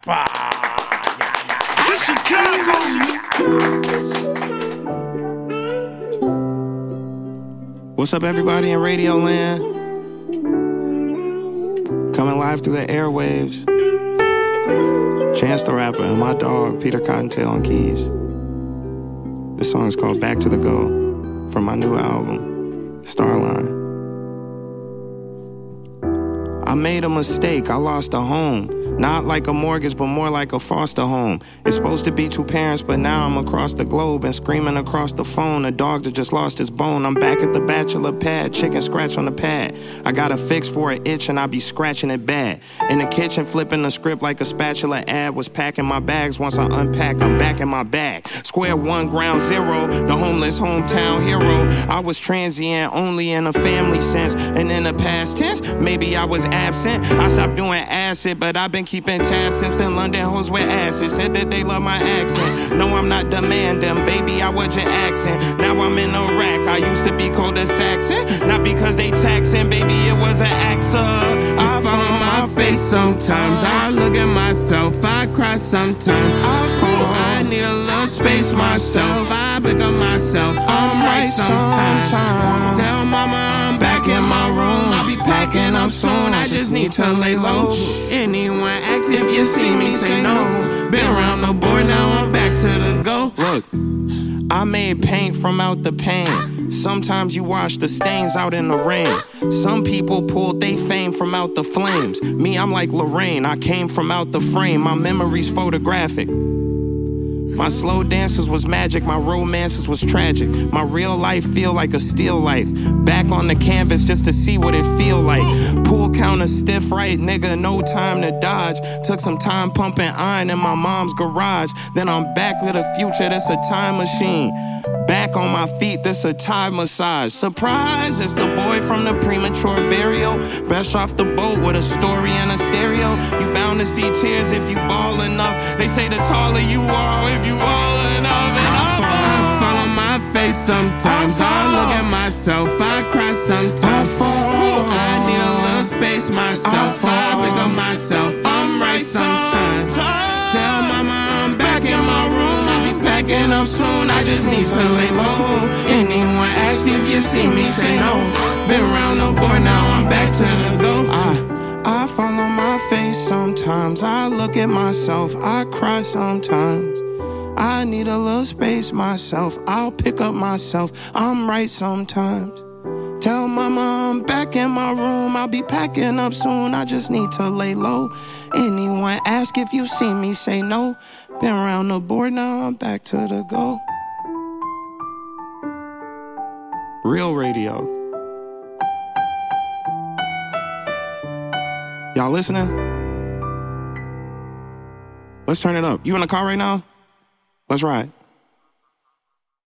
This Chicago. What's up, everybody in Radio Land? Coming live through the airwaves. Chance the Rapper and my dog, Peter Cottontail on keys. This song is called Back to the Go from my new album, Starline. I made a mistake, I lost a home. Not like a mortgage, but more like a foster home. It's supposed to be two parents, but now I'm across the globe and screaming across the phone. A dog that just lost his bone. I'm back at the bachelor pad, chicken scratch on the pad. I got a fix for an itch and I be scratching it bad. In the kitchen, flipping the script like a spatula ad. Was packing my bags, once I unpack, I'm back in my bag. Square one, ground zero, the homeless hometown hero. I was transient, only in a family sense. And in the past tense, maybe I was absent. I stopped doing acid, but I've been keeping tabs since then. London hoes with acid said that they love my accent. No, I'm not demanding, baby, I was your accent. Now I'm in Iraq, I used to be called a Saxon. Not because they taxing, baby, it was an accident. I fall on my face sometimes, I look at myself, I cry sometimes. I need a little space myself, I pick up myself, I'm right sometimes. Tell mama I'm back in my room, I'll be packing up soon, I just need to lay low. Anyone ask if you see me, say no. Been around the board, now I'm back to the go. Look, I made paint from out the pain. Sometimes you wash the stains out in the rain. Some people pulled they fame from out the flames. Me, I'm like Lorraine, I came from out the frame. My memory's photographic. My slow dances was magic, my romances was tragic. My real life feel like a still life. Back on the canvas just to see what it feel like. Pool counter stiff right, nigga, no time to dodge. Took some time pumping iron in my mom's garage. Then I'm back with the future, that's a time machine. Back on my feet, this a Thai massage. Surprise, it's the boy from the premature burial. Fresh off the boat with a story and a stereo. You bound to see tears if you ball enough. They say the taller you are if you ball enough. And I fall on my face sometimes. I look at myself, I cry sometimes. I need a little space myself. I pick up myself, I'm right sometimes. Tell mama I'm back in my room, I'll be packing up soon, I just need to lay low. Anyone ask if you see me, say no. Been around the board, now I'm back to the go. I fall on my face sometimes, I look at myself, I cry sometimes. I need a little space myself, I'll pick up myself, I'm right sometimes. Tell mama I'm back in my room, I'll be packing up soon, I just need to lay low. Anyone ask if you see me, say no. Been around the board, now I'm back to the go. Real radio. Y'all listening? Let's turn it up. You in the car right now? Let's ride.